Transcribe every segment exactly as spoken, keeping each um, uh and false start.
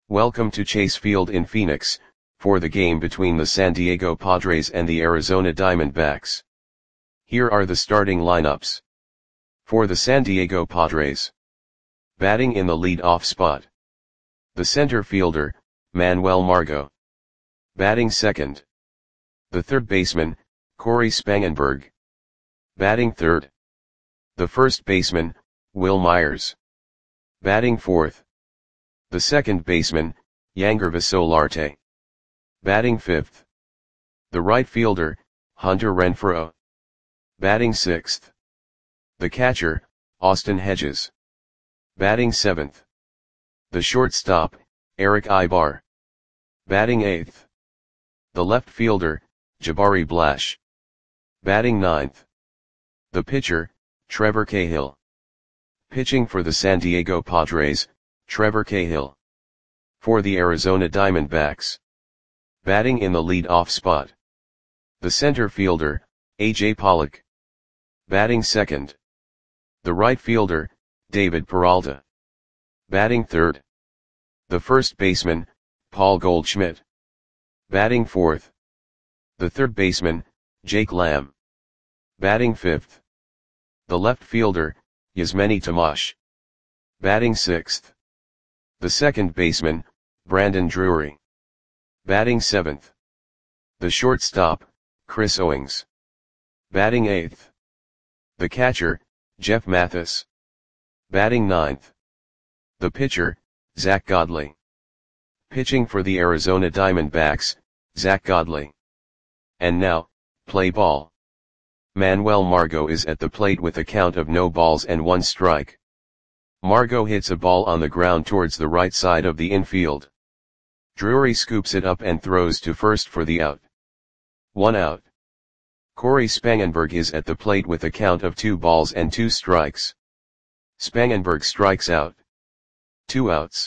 Welcome to Chase Field in Phoenix, for the game between the San Diego Padres and the Arizona Diamondbacks. Here are the starting lineups. For the San Diego Padres. Batting in the lead-off spot. The center fielder, Manuel Margot. Batting second. The third baseman, Cory Spangenberg. Batting third. The first baseman, Wil Myers. Batting fourth. The second baseman, Yangervis Solarte. Batting fifth. The right fielder, Hunter Renfroe. Batting sixth. The catcher, Austin Hedges. Batting seventh. The shortstop, Erick Aybar. Batting eighth. The left fielder, Jabari Blash. Batting ninth. The pitcher, Trevor Cahill. Pitching for the San Diego Padres, Trevor Cahill. For the Arizona Diamondbacks. Batting in the lead-off spot. The center fielder, A J Pollock. Batting second. The right fielder, David Peralta. Batting third. The first baseman, Paul Goldschmidt. Batting fourth. The third baseman, Jake Lamb. Batting fifth. The left fielder, Yasmany Tomas. Batting sixth. The second baseman, Brandon Drury. Batting seventh. The shortstop, Chris Owings. Batting eighth. The catcher, Jeff Mathis. Batting ninth. The pitcher, Zack Godley. Pitching for the Arizona Diamondbacks, Zack Godley. And now, play ball. Manuel Margot is at the plate with a count of no balls and one strike. Margot hits a ball on the ground towards the right side of the infield. Drury scoops it up and throws to first for the out. One out. Cory Spangenberg is at the plate with a count of two balls and two strikes. Spangenberg strikes out. Two outs.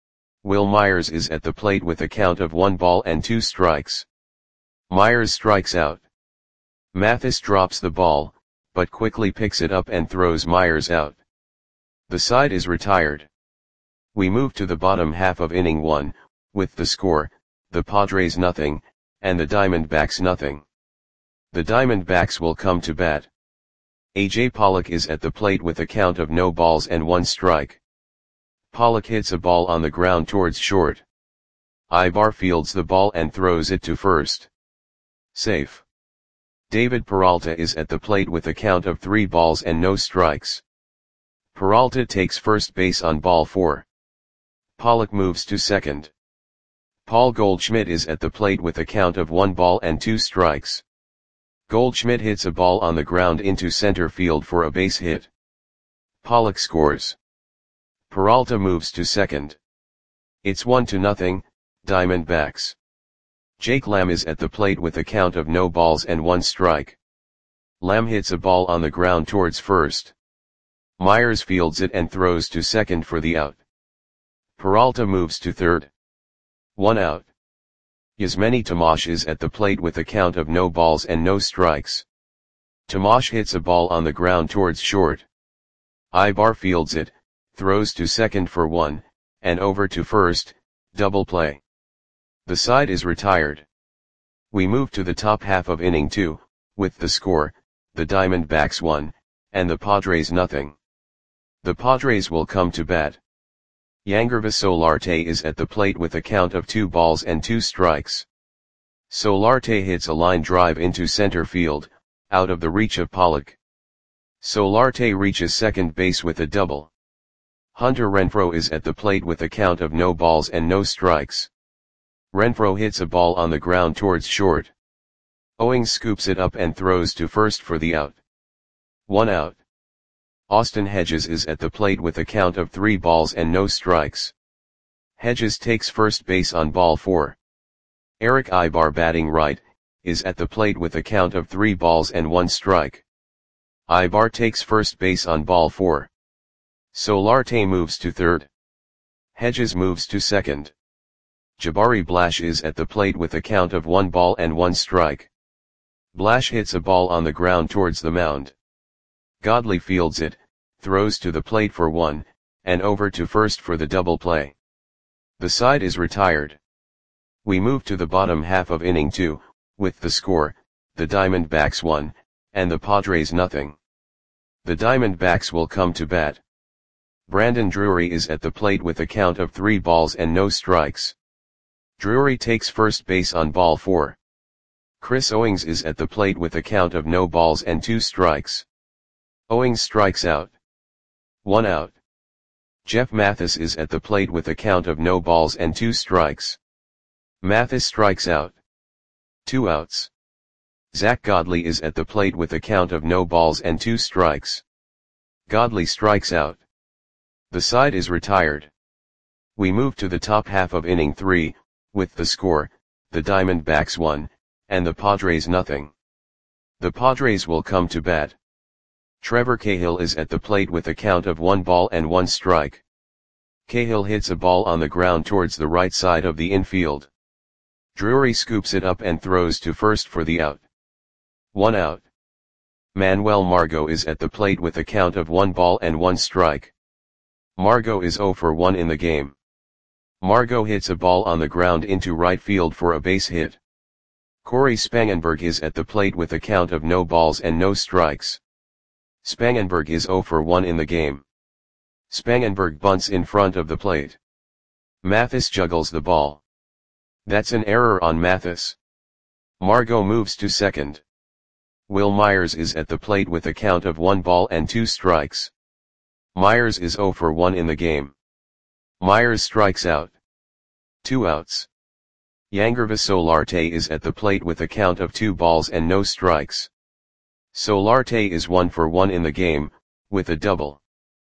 Wil Myers is at the plate with a count of one ball and two strikes. Myers strikes out. Mathis drops the ball, but quickly picks it up and throws Myers out. The side is retired. We move to the bottom half of inning one, with the score, the Padres nothing, and the Diamondbacks nothing. The Diamondbacks will come to bat. A J Pollock is at the plate with a count of no balls and one strike. Pollock hits a ball on the ground towards short. Aybar fields the ball and throws it to first. Safe. David Peralta is at the plate with a count of three balls and no strikes. Peralta takes first base on ball four. Pollock moves to second. Paul Goldschmidt is at the plate with a count of one ball and two strikes. Goldschmidt hits a ball on the ground into center field for a base hit. Pollock scores. Peralta moves to second. It's one to nothing, Diamondbacks. Jake Lamb is at the plate with a count of no balls and one strike. Lamb hits a ball on the ground towards first. Myers fields it and throws to second for the out. Peralta moves to third. One out. Yasmany Tomas is at the plate with a count of no balls and no strikes. Tomas hits a ball on the ground towards short. Aybar fields it, throws to second for one, and over to first, double play. The side is retired. We move to the top half of inning two, with the score, the Diamondbacks one, and the Padres nothing. The Padres will come to bat. Yangervis Solarte is at the plate with a count of two balls and two strikes. Solarte hits a line drive into center field, out of the reach of Pollock. Solarte reaches second base with a double. Hunter Renfroe is at the plate with a count of no balls and no strikes. Renfroe hits a ball on the ground towards short. Owings scoops it up and throws to first for the out. One out. Austin Hedges is at the plate with a count of three balls and no strikes. Hedges takes first base on ball four. Erick Aybar, batting right, is at the plate with a count of three balls and one strike. Aybar takes first base on ball four. Solarte moves to third. Hedges moves to second. Jabari Blash is at the plate with a count of one ball and one strike. Blash hits a ball on the ground towards the mound. Godley fields it, throws to the plate for one, and over to first for the double play. The side is retired. We move to the bottom half of inning two, with the score, the Diamondbacks one, and the Padres nothing. The Diamondbacks will come to bat. Brandon Drury is at the plate with a count of three balls and no strikes. Drury takes first base on ball four. Chris Owings is at the plate with a count of no balls and two strikes. Owings strikes out. One out. Jeff Mathis is at the plate with a count of no balls and two strikes. Mathis strikes out. Two outs. Zach Godley is at the plate with a count of no balls and two strikes. Godley strikes out. The side is retired. We move to the top half of inning three, with the score, the Diamondbacks one, and the Padres nothing. The Padres will come to bat. Trevor Cahill is at the plate with a count of one ball and one strike. Cahill hits a ball on the ground towards the right side of the infield. Drury scoops it up and throws to first for the out. One out. Manuel Margot is at the plate with a count of one ball and one strike. Margot is zero for one in the game. Margot hits a ball on the ground into right field for a base hit. Corey Spangenberg is at the plate with a count of no balls and no strikes. Spangenberg is zero for one in the game. Spangenberg bunts in front of the plate. Mathis juggles the ball. That's an error on Mathis. Margot moves to second. Will Myers is at the plate with a count of one ball and two strikes. Myers is zero for one in the game. Myers strikes out. Two outs. Yangervis Solarte is at the plate with a count of two balls and no strikes. Solarte is one for one in the game, with a double.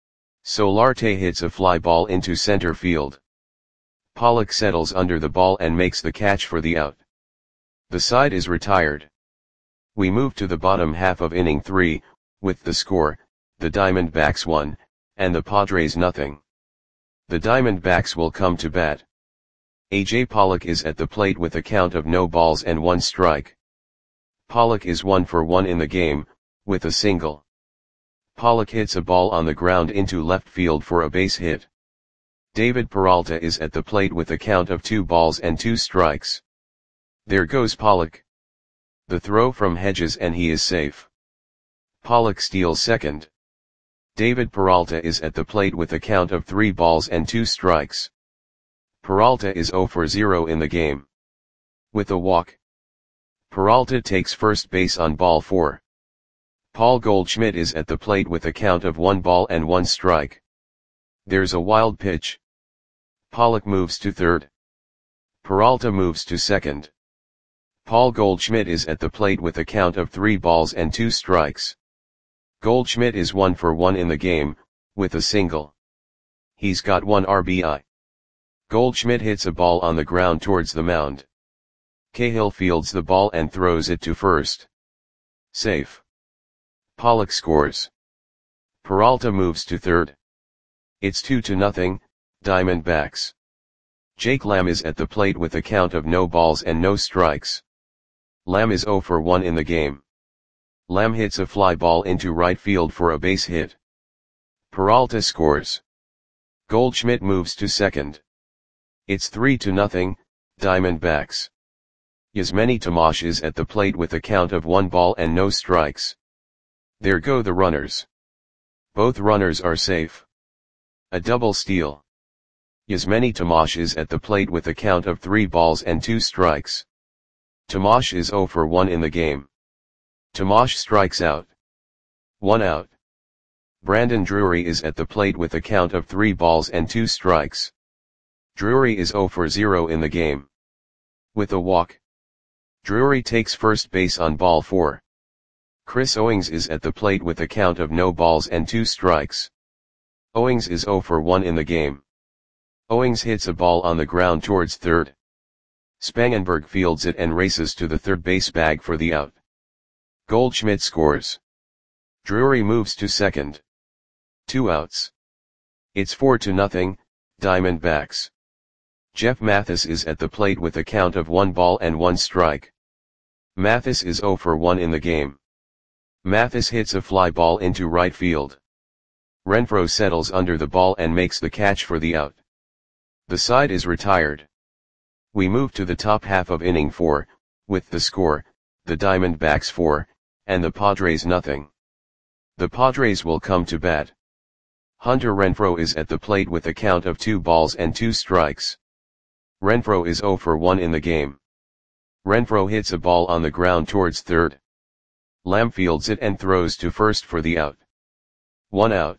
Solarte hits a fly ball into center field. Pollock settles under the ball and makes the catch for the out. The side is retired. We move to the bottom half of inning three, with the score, the Diamondbacks one, and the Padres nothing. The Diamondbacks will come to bat. A J Pollock is at the plate with a count of no balls and one strike. Pollock is one for one in the game, with a single. Pollock hits a ball on the ground into left field for a base hit. David Peralta is at the plate with a count of two balls and two strikes. There goes Pollock. The throw from Hedges and he is safe. Pollock steals second. David Peralta is at the plate with a count of three balls and two strikes. Peralta is zero for zero in the game. With a walk. Peralta takes first base on ball four. Paul Goldschmidt is at the plate with a count of one ball and one strike. There's a wild pitch. Pollock moves to third. Peralta moves to second. Paul Goldschmidt is at the plate with a count of three balls and two strikes. Goldschmidt is one for one in the game, with a single. He's got one R B I. Goldschmidt hits a ball on the ground towards the mound. Cahill fields the ball and throws it to first. Safe. Pollock scores. Peralta moves to third. It's two to nothing, Diamondbacks. Jake Lamb is at the plate with a count of no balls and no strikes. Lamb is zero for one in the game. Lamb hits a fly ball into right field for a base hit. Peralta scores. Goldschmidt moves to second. It's three to nothing, Diamondbacks. Yasmani Tomasz is at the plate with a count of one ball and no strikes. There go the runners. Both runners are safe. A double steal. Yasmani Tomasz is at the plate with a count of three balls and two strikes. Tomasz is zero for one in the game. Tomasz strikes out. One out. Brandon Drury is at the plate with a count of three balls and two strikes. Drury is zero for zero in the game. With a walk. Drury takes first base on ball four. Chris Owings is at the plate with a count of no balls and two strikes. Owings is zero for one in the game. Owings hits a ball on the ground towards third. Spangenberg fields it and races to the third base bag for the out. Goldschmidt scores. Drury moves to second. Two outs. It's four to nothing, Diamondbacks. Jeff Mathis is at the plate with a count of one ball and one strike. Mathis is zero for one in the game. Mathis hits a fly ball into right field. Renfroe settles under the ball and makes the catch for the out. The side is retired. We move to the top half of inning four, with the score, the Diamondbacks four, and the Padres nothing. The Padres will come to bat. Hunter Renfroe is at the plate with a count of two balls and two strikes. Renfroe is oh for one in the game. Renfroe hits a ball on the ground towards third. Lamb fields it and throws to first for the out. One out.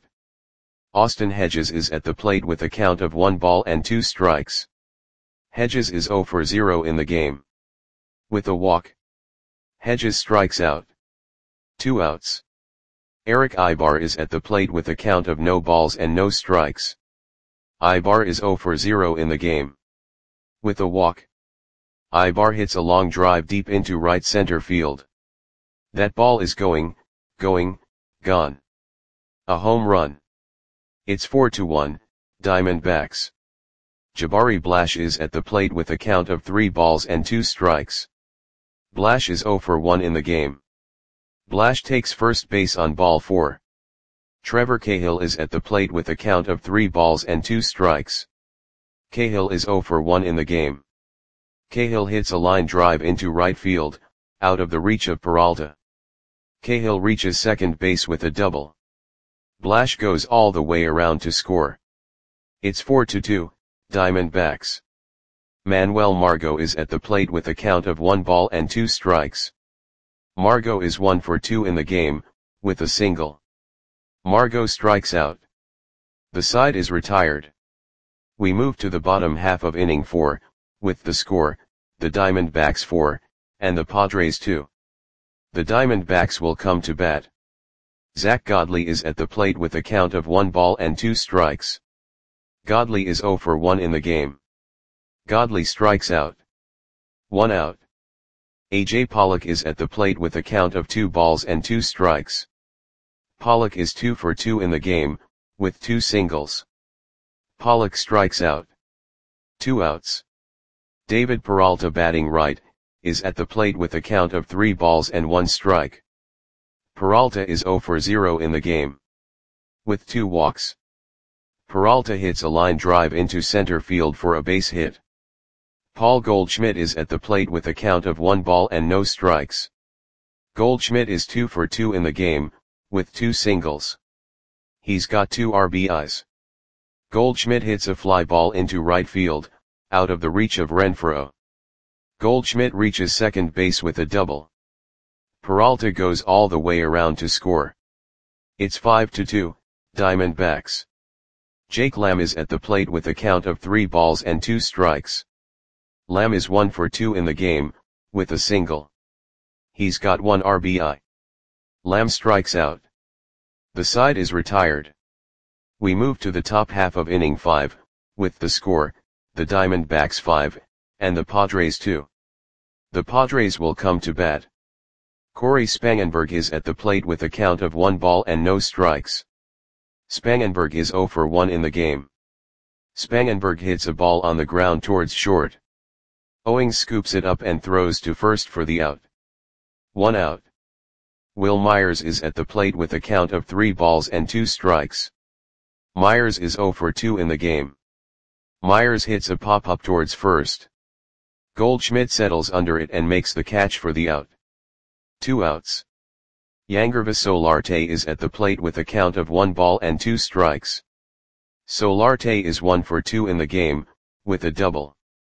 Austin Hedges is at the plate with a count of one ball and two strikes. Hedges is oh for zero in the game. With a walk, Hedges strikes out. Two outs. Erick Aybar is at the plate with a count of no balls and no strikes. Aybar is oh for zero in the game. With a walk, Aybar hits a long drive deep into right center field. That ball is going, going, gone. A home run. It's four to one, Diamondbacks. Jabari Blash is at the plate with a count of three balls and two strikes. Blash is oh for one in the game. Blash takes first base on ball four. Trevor Cahill is at the plate with a count of three balls and two strikes. Cahill is oh for one in the game. Cahill hits a line drive into right field, out of the reach of Peralta. Cahill reaches second base with a double. Blash goes all the way around to score. It's four to two, Diamondbacks. Manuel Margot is at the plate with a count of one ball and two strikes. Margot is one for two in the game, with a single. Margot strikes out. The side is retired. We move to the bottom half of inning four, with the score, the Diamondbacks four, and the Padres two. The Diamondbacks will come to bat. Zack Godley is at the plate with a count of one ball and two strikes. Godley is oh for one in the game. Godley strikes out. One out. A J Pollock is at the plate with a count of two balls and two strikes. Pollock is two for two in the game, with two singles. Pollock strikes out. Two outs. David Peralta, batting right, is at the plate with a count of three balls and one strike. Peralta is oh for zero in the game. With two walks. Peralta hits a line drive into center field for a base hit. Paul Goldschmidt is at the plate with a count of one ball and no strikes. Goldschmidt is two for two in the game, with two singles. He's got two R B Is. Goldschmidt hits a fly ball into right field, out of the reach of Renfroe. Goldschmidt reaches second base with a double. Peralta goes all the way around to score. It's five to two, Diamondbacks. Jake Lamb is at the plate with a count of three balls and two strikes. Lamb is one for two in the game, with a single. He's got one R B I. Lamb strikes out. The side is retired. We move to the top half of inning five, with the score, the Diamondbacks five, and the Padres two. The Padres will come to bat. Corey Spangenberg is at the plate with a count of one ball and no strikes. Spangenberg is oh for one in the game. Spangenberg hits a ball on the ground towards short. Owings scoops it up and throws to first for the out. One out. Will Myers is at the plate with a count of three balls and two strikes. Myers is oh for two in the game. Myers hits a pop-up towards first. Goldschmidt settles under it and makes the catch for the out. Two outs. Yangervis Solarte is at the plate with a count of one ball and two strikes. Solarte is one for two in the game, with a double.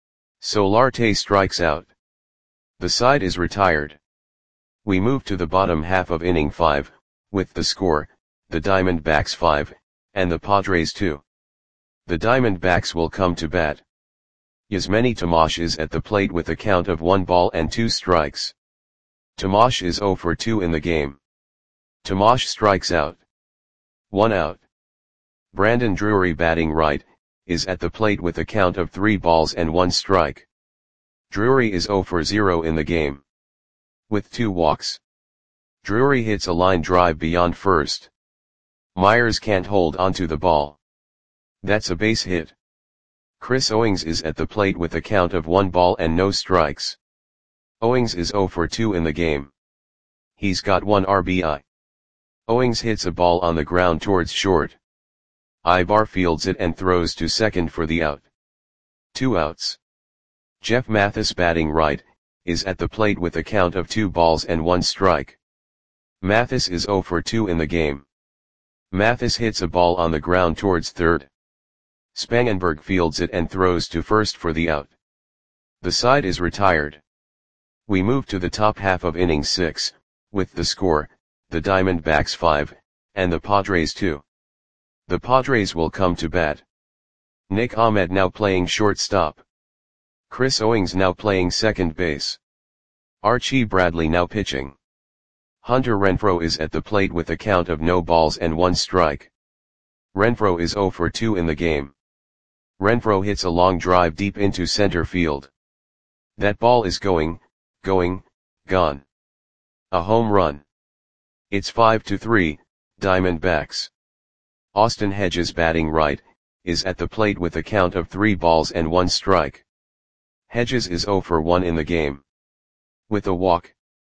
Solarte strikes out. The side is retired. We move to the bottom half of inning five, with the score, the Diamondbacks five, and the Padres two. The Diamondbacks will come to bat. Yasmany Tomasz is at the plate with a count of one ball and two strikes. Tomasz is oh for two in the game. Tomasz strikes out. One out. Brandon Drury, batting right, is at the plate with a count of three balls and one strike. Drury is oh for zero in the game. With two walks. Drury hits a line drive beyond first. Myers can't hold onto the ball. That's a base hit. Chris Owings is at the plate with a count of one ball and no strikes. Owings is oh for two in the game. He's got one R B I. Owings hits a ball on the ground towards short. Aybar fields it and throws to second for the out. Two outs. Jeff Mathis, batting right, is at the plate with a count of two balls and one strike. Mathis is oh for two in the game. Mathis hits a ball on the ground towards third. Spangenberg fields it and throws to first for the out. The side is retired. We move to the top half of inning six, with the score, the Diamondbacks five, and the Padres two. The Padres will come to bat. Nick Ahmed now playing shortstop. Chris Owings now playing second base. Archie Bradley now pitching. Hunter Renfroe is at the plate with a count of no balls and one strike. Renfroe is oh for two in the game. Renfroe hits a long drive deep into center field. That ball is going, going, gone. A home run. It's five to three, Diamondbacks. Austin Hedges, batting right, is at the plate with a count of three balls and one strike. Hedges is oh for one in the game. With a walk.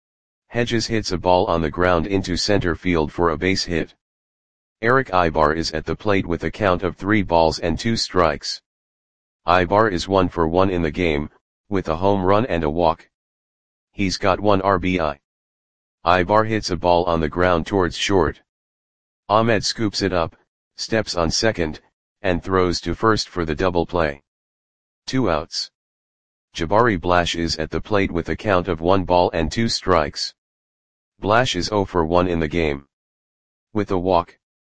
Hedges hits a ball on the ground into center field for a base hit. Eric Aybar is at the plate with a count of three balls and two strikes. Aybar is one for one in the game, with a home run and a walk. He's got one R B I. Aybar hits a ball on the ground towards short. Ahmed scoops it up, steps on second, and throws to first for the double play. Two outs. Jabari Blash is at the plate with a count of one ball and two strikes. Blash is oh for one in the game. With a walk.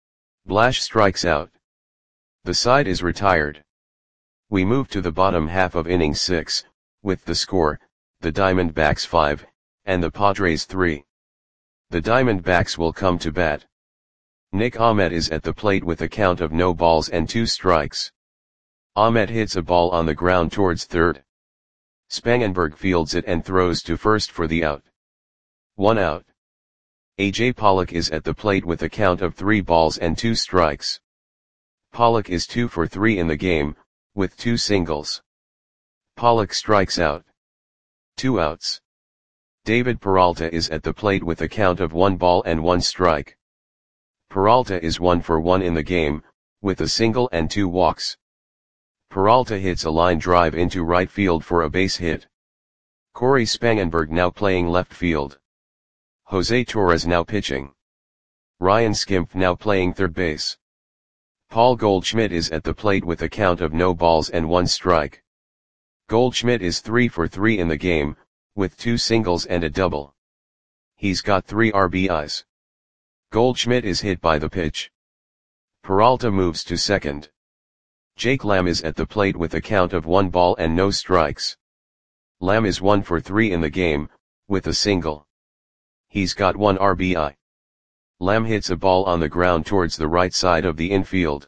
Blash strikes out. The side is retired. We move to the bottom half of inning six, with the score, the Diamondbacks five, and the Padres three. The Diamondbacks will come to bat. Nick Ahmed is at the plate with a count of no balls and two strikes. Ahmed hits a ball on the ground towards third. Spangenberg fields it and throws to first for the out. One out. A J Pollock is at the plate with a count of three balls and two strikes. Pollock is two for three in the game, with two singles. Pollock strikes out. Two outs. David Peralta is at the plate with a count of one ball and one strike. Peralta is one for one in the game, with a single and two walks. Peralta hits a line drive into right field for a base hit. Corey Spangenberg now playing left field. Jose Torres now pitching. Ryan Skimpf now playing third base. Paul Goldschmidt is at the plate with a count of no balls and one strike. Goldschmidt is three for three in the game, with two singles and a double. He's got three R B Is. Goldschmidt is hit by the pitch. Peralta moves to second. Jake Lamb is at the plate with a count of one ball and no strikes. Lamb is one for three in the game, with a single. He's got one R B I. Lamb hits a ball on the ground towards the right side of the infield.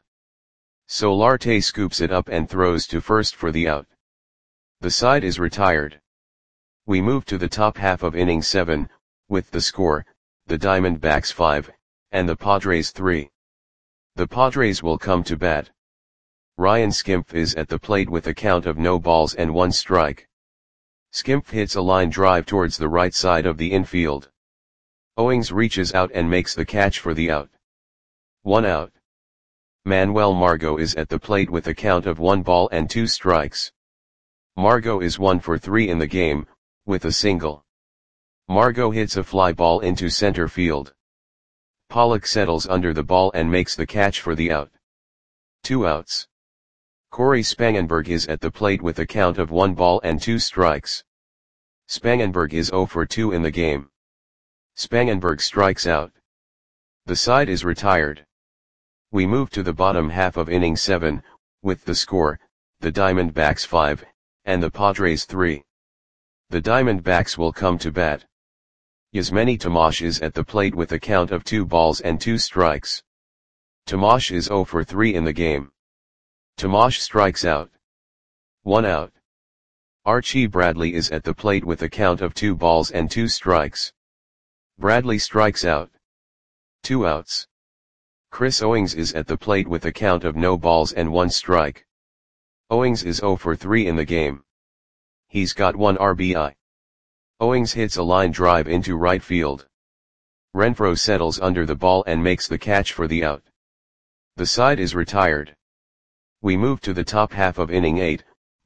Solarte scoops it up and throws to first for the out. The side is retired. We move to the top half of inning seven, with the score, the Diamondbacks five, and the Padres three. The Padres will come to bat. Ryan Skimpf is at the plate with a count of no balls and one strike. Skimpf hits a line drive towards the right side of the infield. Owings reaches out and makes the catch for the out. One out. Manuel Margot is at the plate with a count of one ball and two strikes. Margot is one for three in the game, with a single. Margot hits a fly ball into center field. Pollock settles under the ball and makes the catch for the out. Two outs. Corey Spangenberg is at the plate with a count of one ball and two strikes. Spangenberg is oh for two in the game. Spangenberg strikes out. The side is retired. We move to the bottom half of inning seven, with the score, the Diamondbacks five, and the Padres three. The Diamondbacks will come to bat. Yasmani Tomash is at the plate with a count of two balls and two strikes. Tomash is oh for three in the game. Tomash strikes out. One out. Archie Bradley is at the plate with a count of two balls and two strikes. Bradley strikes out. Two outs. Chris Owings is at the plate with a count of no balls and one strike. Owings is oh for three in the game. He's got one R B I. Owings hits a line drive into right field. Renfroe settles under the ball and makes the catch for the out. The side is retired. We move to the top half of inning eight,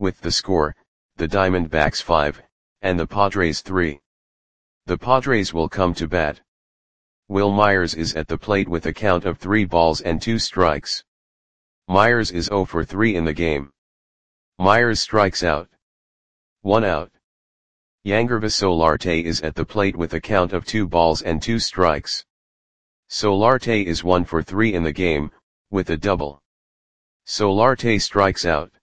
with the score, the Diamondbacks five, and the Padres three. The Padres will come to bat. Wil Myers is at the plate with a count of three balls and two strikes. Myers is zero for three in the game. Myers strikes out. One out. Yangervis Solarte is at the plate with a count of two balls and two strikes. Solarte is one for three in the game, with a double. Solarte strikes out.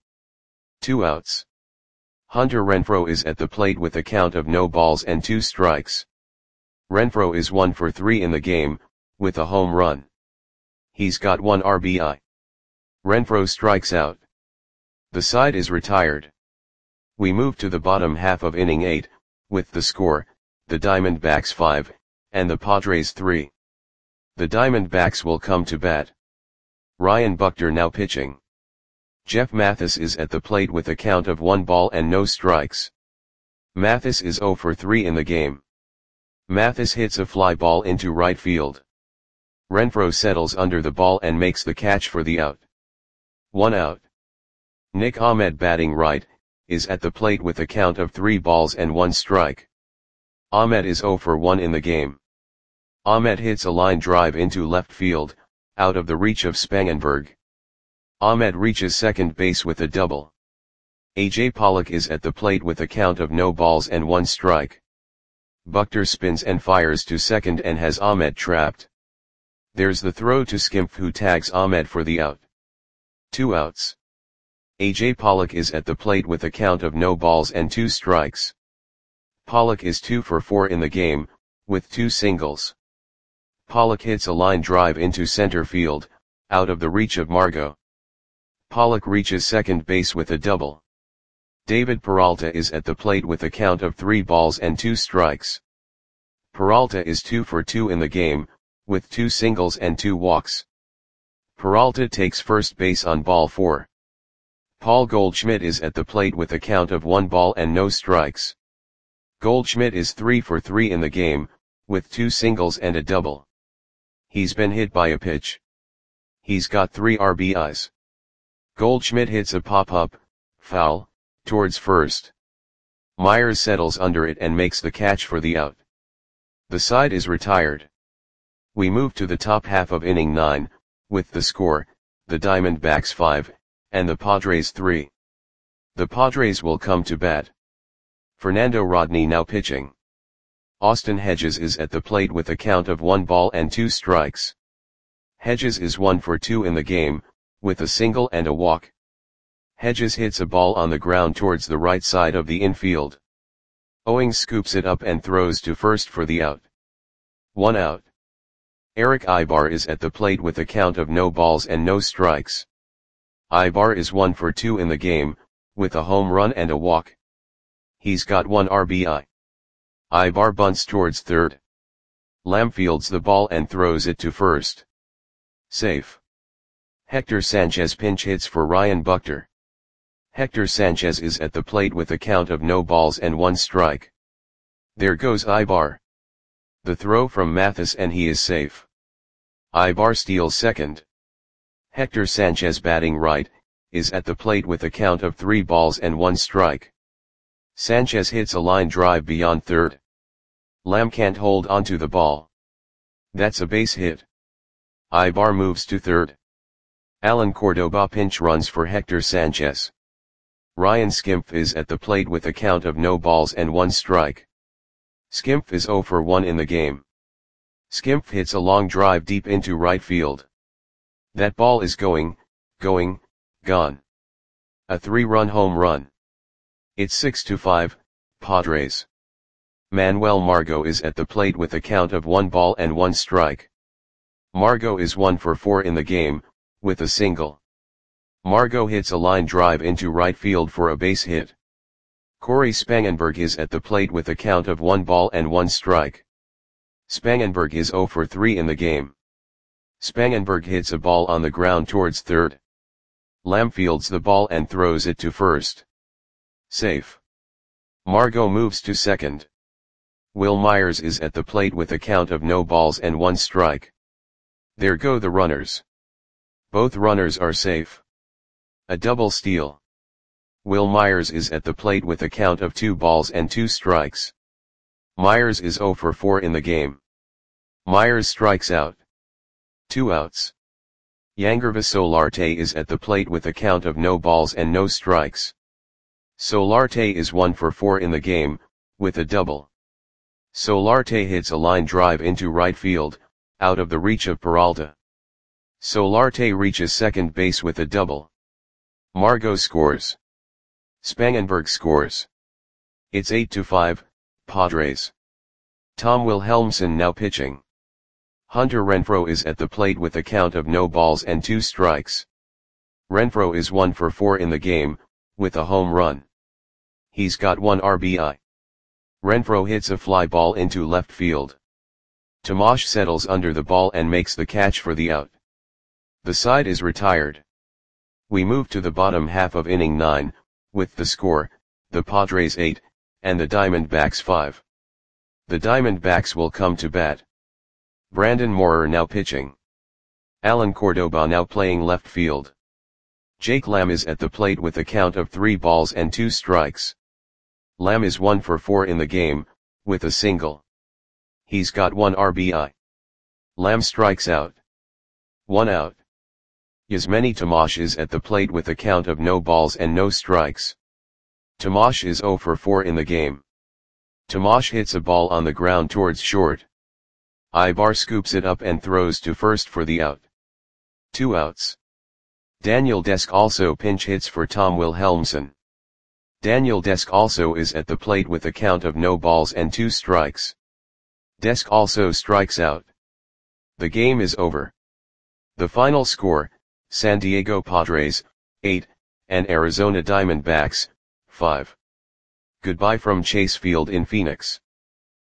Two outs. Hunter Renfroe is at the plate with a count of no balls and two strikes. Renfroe is one for three in the game, with a home run. He's got one R B I. Renfroe strikes out. The side is retired. We move to the bottom half of inning eight, with the score, the Diamondbacks five, and the Padres three. The Diamondbacks will come to bat. Ryan Buchter now pitching. Jeff Mathis is at the plate with a count of one ball and no strikes. Mathis is zero for three in the game. Mathis hits a fly ball into right field. Renfroe settles under the ball and makes the catch for the out. One out. Nick Ahmed batting right, is at the plate with a count of three balls and one strike. Ahmed is zero for one in the game. Ahmed hits a line drive into left field, out of the reach of Spangenberg. Ahmed reaches second base with a double. A J Pollock is at the plate with a count of no balls and one strike. Buchter spins and fires to second and has Ahmed trapped. There's the throw to Skimpf, who tags Ahmed for the out. Two outs. A J Pollock is at the plate with a count of no balls and two strikes. Pollock is two for four in the game, with two singles. Pollock hits a line drive into center field, out of the reach of Margot. Pollock reaches second base with a double. David Peralta is at the plate with a count of three balls and two strikes. Peralta is two for two in the game, with two singles and two walks. Peralta takes first base on ball four. Paul Goldschmidt is at the plate with a count of one ball and no strikes. Goldschmidt is three for three in the game, with two singles and a double. He's been hit by a pitch. He's got three R B Is. Goldschmidt hits a pop-up, foul, towards first. Myers settles under it and makes the catch for the out. The side is retired. We move to the top half of inning nine, with the score, the Diamondbacks five, and the Padres three. The Padres will come to bat. Fernando Rodney now pitching. Austin Hedges is at the plate with a count of one ball and two strikes. Hedges is one for two in the game, with a single and a walk. Hedges hits a ball on the ground towards the right side of the infield. Owings scoops it up and throws to first for the out. One out. Eric Ibar is at the plate with a count of no balls and no strikes. Ibar is one for two in the game, with a home run and a walk. He's got one R B I. Ibar bunts towards third. Lamb fields the ball and throws it to first. Safe. Hector Sanchez pinch hits for Ryan Buchter. Hector Sanchez is at the plate with a count of no balls and one strike. There goes Ibar. The throw from Mathis and he is safe. Ibar steals second. Hector Sanchez batting right, is at the plate with a count of three balls and one strike. Sanchez hits a line drive beyond third. Lamb can't hold onto the ball. That's a base hit. Ibar moves to third. Alan Cordoba pinch runs for Hector Sanchez. Ryan Skimpf is at the plate with a count of no balls and one strike. Skimpf is zero for one in the game. Skimpf hits a long drive deep into right field. That ball is going, going, gone. A three-run home run. It's six to five, Padres. Manuel Margot is at the plate with a count of one ball and one strike. Margot is one for four in the game, with a single. Margot hits a line drive into right field for a base hit. Corey Spangenberg is at the plate with a count of one ball and one strike. Spangenberg is zero for three in the game. Spangenberg hits a ball on the ground towards third. Lamb fields the ball and throws it to first. Safe. Margot moves to second. Wil Myers is at the plate with a count of no balls and one strike. There go the runners. Both runners are safe. A double steal. Wil Myers is at the plate with a count of two balls and two strikes. Myers is zero for four in the game. Myers strikes out. Two outs. Yangervis Solarte is at the plate with a count of no balls and no strikes. Solarte is one for four in the game, with a double. Solarte hits a line drive into right field, out of the reach of Peralta. Solarte reaches second base with a double. Margot scores. Spangenberg scores. It's eight to five, Padres. Tom Wilhelmsen now pitching. Hunter Renfroe is at the plate with a count of no balls and two strikes. Renfroe is one for four in the game, with a home run. He's got one R B I. Renfroe hits a fly ball into left field. Tomasz settles under the ball and makes the catch for the out. The side is retired. We move to the bottom half of inning nine, with the score, the Padres eight, and the Diamondbacks five. The Diamondbacks will come to bat. Brandon Moorer now pitching. Alan Cordoba now playing left field. Jake Lamb is at the plate with a count of three balls and two strikes. Lamb is one for four in the game, with a single. He's got one R B I. Lamb strikes out. One out. Yasmany Tomasz is at the plate with a count of no balls and no strikes. Tomasz is zero for four in the game. Tomasz hits a ball on the ground towards short. Ibar scoops it up and throws to first for the out. Two outs. Daniel Desk also pinch hits for Tom Wilhelmsen. Daniel Desk also is at the plate with a count of no balls and two strikes. Desk also strikes out. The game is over. The final score, San Diego Padres, eight, and Arizona Diamondbacks, five. Goodbye from Chase Field in Phoenix.